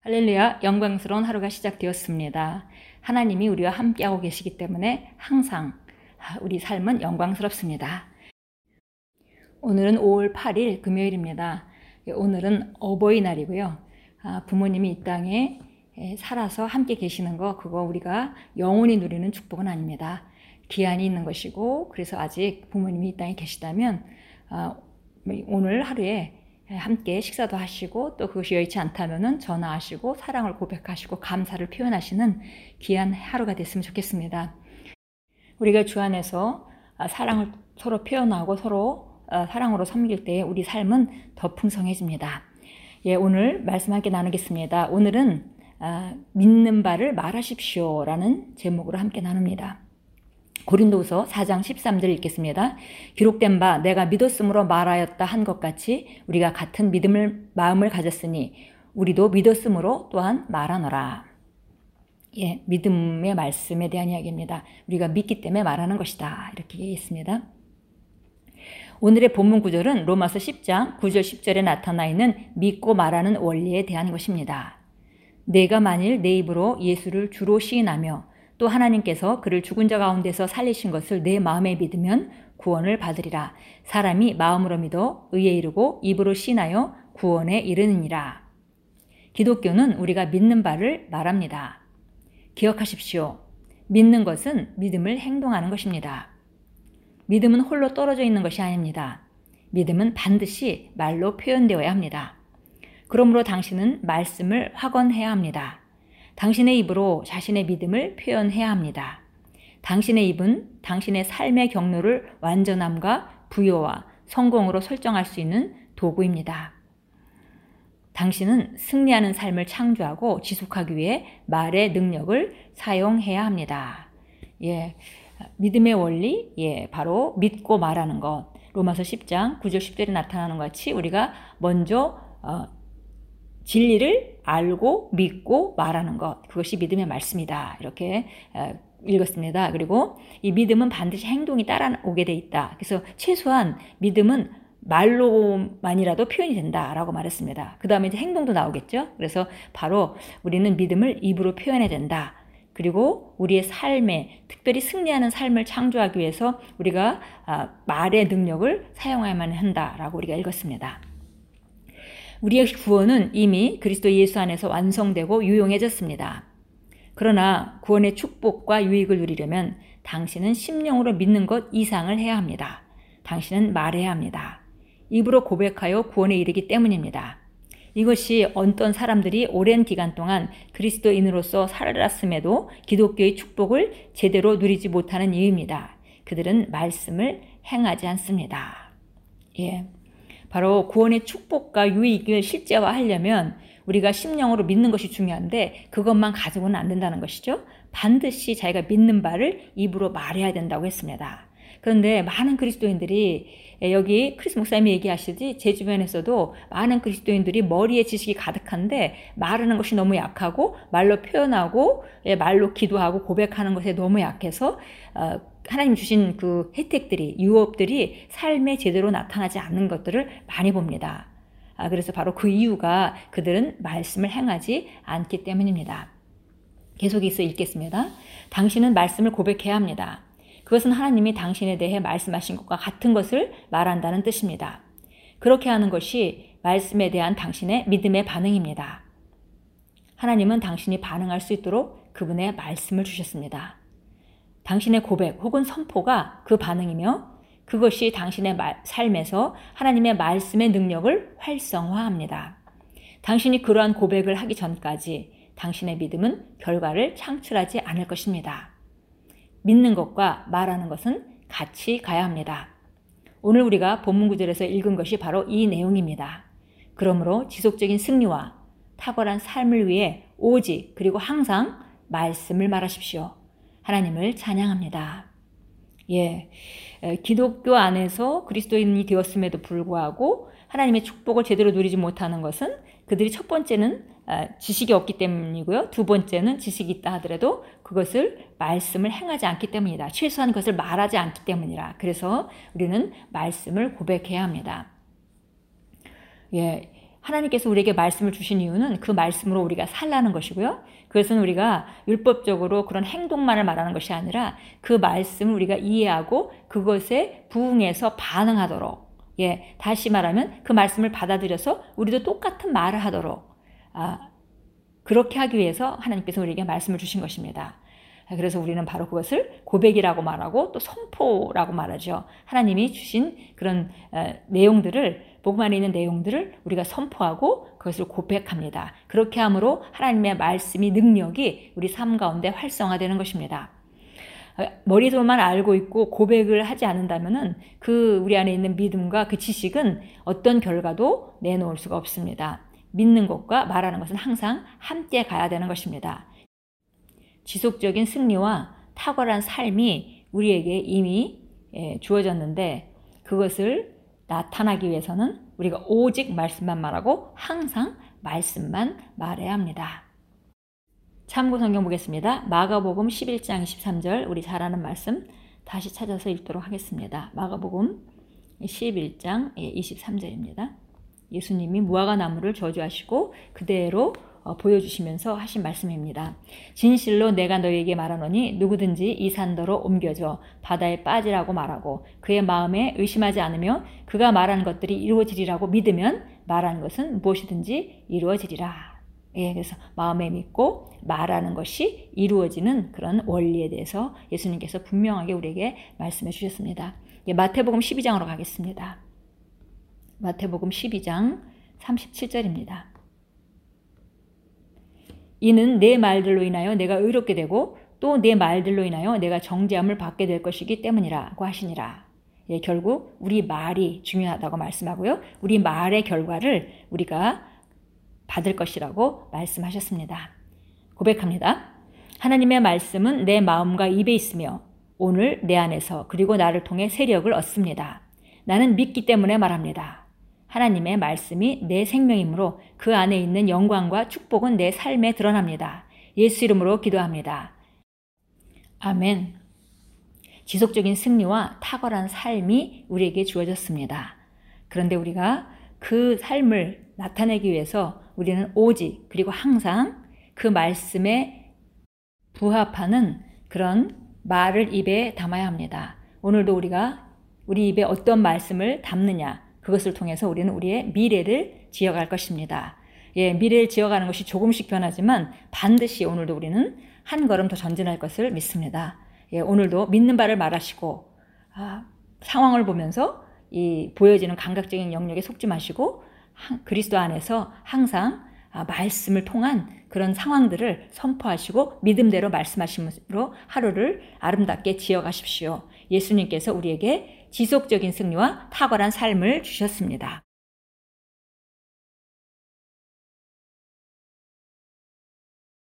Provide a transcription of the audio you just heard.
할렐루야, 영광스러운 하루가 시작되었습니다. 하나님이 우리와 함께하고 계시기 때문에 항상 우리 삶은 영광스럽습니다. 오늘은 5월 8일 금요일입니다. 오늘은 어버이날이고요. 부모님이 이 땅에 살아서 함께 계시는 거, 그거 우리가 영원히 누리는 축복은 아닙니다. 기한이 있는 것이고, 그래서 아직 부모님이 이 땅에 계시다면 오늘 하루에 함께 식사도 하시고, 또 그것이 여의치 않다면은 전화하시고 사랑을 고백하시고 감사를 표현하시는 귀한 하루가 됐으면 좋겠습니다. 우리가 주 안에서 사랑을 서로 표현하고 서로 사랑으로 섬길 때 우리 삶은 더 풍성해집니다. 오늘 말씀 함께 나누겠습니다. 오늘은 믿는 바를 말하십시오 라는 제목으로 함께 나눕니다. 고린도후서 4장 13절 읽겠습니다. 기록된 바 내가 믿었으므로 말하였다 한 것 같이 우리가 같은 마음을 가졌으니 우리도 믿었으므로 또한 말하노라. 믿음의 말씀에 대한 이야기입니다. 우리가 믿기 때문에 말하는 것이다. 이렇게 얘기했습니다. 오늘의 본문 구절은 로마서 10장 9절 10절에 나타나 있는 믿고 말하는 원리에 대한 것입니다. 내가 만일 내 입으로 예수를 주로 시인하며 또 하나님께서 그를 죽은 자 가운데서 살리신 것을 내 마음에 믿으면 구원을 받으리라. 사람이 마음으로 믿어 의에 이르고 입으로 시인하여 구원에 이르느니라. 기독교는 우리가 믿는 바를 말합니다. 기억하십시오. 믿는 것은 믿음을 행동하는 것입니다. 믿음은 홀로 떨어져 있는 것이 아닙니다. 믿음은 반드시 말로 표현되어야 합니다. 그러므로 당신은 말씀을 확언해야 합니다. 당신의 입으로 자신의 믿음을 표현해야 합니다. 당신의 입은 당신의 삶의 경로를 완전함과 부여와 성공으로 설정할 수 있는 도구입니다. 당신은 승리하는 삶을 창조하고 지속하기 위해 말의 능력을 사용해야 합니다. 믿음의 원리, 바로 믿고 말하는 것. 로마서 10장 9절 10절에 나타나는 것 같이 우리가 먼저 진리를 알고 믿고 말하는 것, 그것이 믿음의 말씀이다. 이렇게 읽었습니다. 그리고 이 믿음은 반드시 행동이 따라오게 돼 있다. 그래서 최소한 믿음은 말로만이라도 표현이 된다라고 말했습니다. 그 다음에 이제 행동도 나오겠죠. 그래서 바로 우리는 믿음을 입으로 표현해야 된다. 그리고 우리의 삶에, 특별히 승리하는 삶을 창조하기 위해서 우리가 말의 능력을 사용해야만 한다라고 우리가 읽었습니다. 우리의 구원은 이미 그리스도 예수 안에서 완성되고 유용해졌습니다. 그러나 구원의 축복과 유익을 누리려면 당신은 심령으로 믿는 것 이상을 해야 합니다. 당신은 말해야 합니다. 입으로 고백하여 구원에 이르기 때문입니다. 이것이 어떤 사람들이 오랜 기간 동안 그리스도인으로서 살았음에도 기독교의 축복을 제대로 누리지 못하는 이유입니다. 그들은 말씀을 행하지 않습니다. 바로 구원의 축복과 유익을 실제화하려면 우리가 심령으로 믿는 것이 중요한데 그것만 가지고는 안 된다는 것이죠. 반드시 자기가 믿는 바를 입으로 말해야 된다고 했습니다. 그런데 많은 그리스도인들이, 여기 크리스 목사님이 얘기하시지 제 주변에서도 많은 그리스도인들이 머리에 지식이 가득한데 말하는 것이 너무 약하고 말로 표현하고 말로 기도하고 고백하는 것에 너무 약해서 하나님 주신 그 혜택들이, 유업들이 삶에 제대로 나타나지 않는 것들을 많이 봅니다. 그래서 바로 그 이유가 그들은 말씀을 행하지 않기 때문입니다. 계속해서 읽겠습니다. 당신은 말씀을 고백해야 합니다. 그것은 하나님이 당신에 대해 말씀하신 것과 같은 것을 말한다는 뜻입니다. 그렇게 하는 것이 말씀에 대한 당신의 믿음의 반응입니다. 하나님은 당신이 반응할 수 있도록 그분의 말씀을 주셨습니다. 당신의 고백 혹은 선포가 그 반응이며 그것이 당신의 삶에서 하나님의 말씀의 능력을 활성화합니다. 당신이 그러한 고백을 하기 전까지 당신의 믿음은 결과를 창출하지 않을 것입니다. 믿는 것과 말하는 것은 같이 가야 합니다. 오늘 우리가 본문 구절에서 읽은 것이 바로 이 내용입니다. 그러므로 지속적인 승리와 탁월한 삶을 위해 오직 그리고 항상 말씀을 말하십시오. 하나님을 찬양합니다. 기독교 안에서 그리스도인이 되었음에도 불구하고 하나님의 축복을 제대로 누리지 못하는 것은 그들이 첫 번째는 지식이 없기 때문이고요. 두 번째는 지식이 있다 하더라도 그것을 말씀을 행하지 않기 때문이다. 최소한 그것을 말하지 않기 때문이라. 그래서 우리는 말씀을 고백해야 합니다. 하나님께서 우리에게 말씀을 주신 이유는 그 말씀으로 우리가 살라는 것이고요. 그것은 우리가 율법적으로 그런 행동만을 말하는 것이 아니라 그 말씀을 우리가 이해하고 그것에 부응해서 반응하도록, 다시 말하면 그 말씀을 받아들여서 우리도 똑같은 말을 하도록, 그렇게 하기 위해서 하나님께서 우리에게 말씀을 주신 것입니다. 그래서 우리는 바로 그것을 고백이라고 말하고 또 선포라고 말하죠. 하나님이 주신 그런 내용들을, 복음 안에 있는 내용들을 우리가 선포하고 그것을 고백합니다. 그렇게 함으로 하나님의 말씀이, 능력이 우리 삶 가운데 활성화되는 것입니다. 머리로만 알고 있고 고백을 하지 않는다면은 그 우리 안에 있는 믿음과 그 지식은 어떤 결과도 내놓을 수가 없습니다. 믿는 것과 말하는 것은 항상 함께 가야 되는 것입니다. 지속적인 승리와 탁월한 삶이 우리에게 이미 주어졌는데 그것을 나타나기 위해서는 우리가 오직 말씀만 말하고 항상 말씀만 말해야 합니다. 참고 성경 보겠습니다. 마가복음 11장 23절, 우리 잘 아는 말씀 다시 찾아서 읽도록 하겠습니다. 마가복음 11장 23절입니다. 예수님이 무화과 나무를 저주하시고 그대로 보여주시면서 하신 말씀입니다. 진실로 내가 너희에게 말하노니 누구든지 이 산더러 옮겨져 바다에 빠지라고 말하고 그의 마음에 의심하지 않으며 그가 말하는 것들이 이루어지리라고 믿으면 말하는 것은 무엇이든지 이루어지리라. 그래서 마음에 믿고 말하는 것이 이루어지는 그런 원리에 대해서 예수님께서 분명하게 우리에게 말씀해 주셨습니다. 마태복음 12장으로 가겠습니다. 마태복음 12장 37절입니다. 이는 내 말들로 인하여 내가 의롭게 되고 또 내 말들로 인하여 내가 정죄함을 받게 될 것이기 때문이라고 하시니라. 결국 우리 말이 중요하다고 말씀하고요. 우리 말의 결과를 우리가 받을 것이라고 말씀하셨습니다. 고백합니다. 하나님의 말씀은 내 마음과 입에 있으며 오늘 내 안에서 그리고 나를 통해 세력을 얻습니다. 나는 믿기 때문에 말합니다. 하나님의 말씀이 내 생명이므로 그 안에 있는 영광과 축복은 내 삶에 드러납니다. 예수 이름으로 기도합니다. 아멘. 지속적인 승리와 탁월한 삶이 우리에게 주어졌습니다. 그런데 우리가 그 삶을 나타내기 위해서 우리는 오직 그리고 항상 그 말씀에 부합하는 그런 말을 입에 담아야 합니다. 오늘도 우리가 우리 입에 어떤 말씀을 담느냐, 그것을 통해서 우리는 우리의 미래를 지어갈 것입니다. 미래를 지어가는 것이 조금씩 변하지만 반드시 오늘도 우리는 한 걸음 더 전진할 것을 믿습니다. 오늘도 믿는 바를 말하시고 상황을 보면서 이 보여지는 감각적인 영역에 속지 마시고 그리스도 안에서 항상 말씀을 통한 그런 상황들을 선포하시고 믿음대로 말씀하심으로 하루를 아름답게 지어가십시오. 예수님께서 우리에게 지속적인 승리와 탁월한 삶을 주셨습니다.